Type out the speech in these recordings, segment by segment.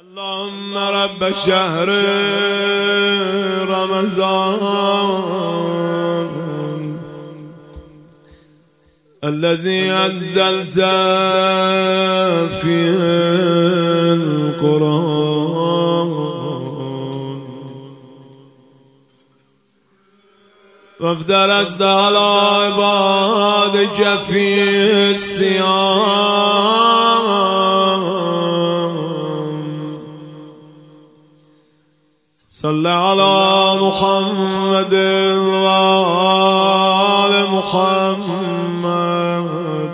اللهم رب شهر رمضان الذي أنزلت فيه القرآن وافترضت على عبادك فيه الصيام صل على محمد وآل محمد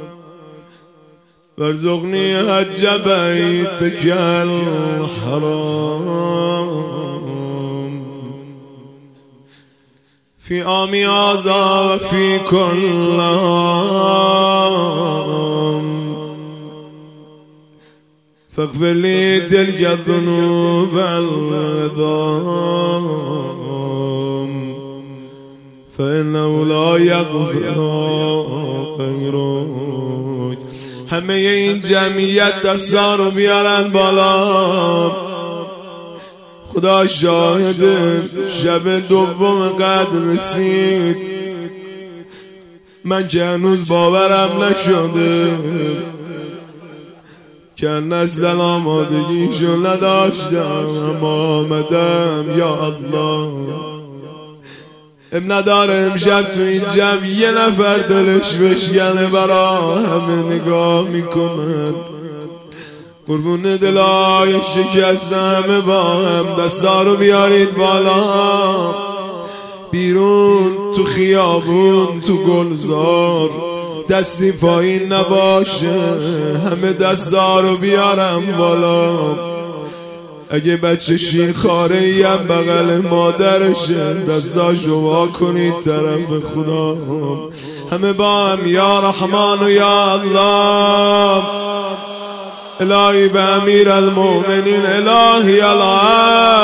وارزقني حج بيتك الحرام في عام هذا وفي كل عام فاغفر لي تلك الذنوب العظام فإنه لا يغفر غيرك. همه این جمعیت دستا رو بیارن بالا. خدا شاهد شب دوم قدر رسید، من که هنوز باورم نشده که نسل آمادگیشو نداشتم، اما آمدم. یا الله، نداره امشب تو این جمع یه نفر دلش بشکنه برا همه نگاه میکنن. قربون دلای شکست همه با هم دستا رو بیارید بالا. بیرون تو خیابون تو گلزار دستی پایین نباشه، همه دستا رو بیارم بالا. اگه بچه شیر خاره هم بغل مادرشه دستاشو وا کنید طرف خدا. همه با هم یا رحمان و یا الله. الهی به امیر المؤمنین الهی العالم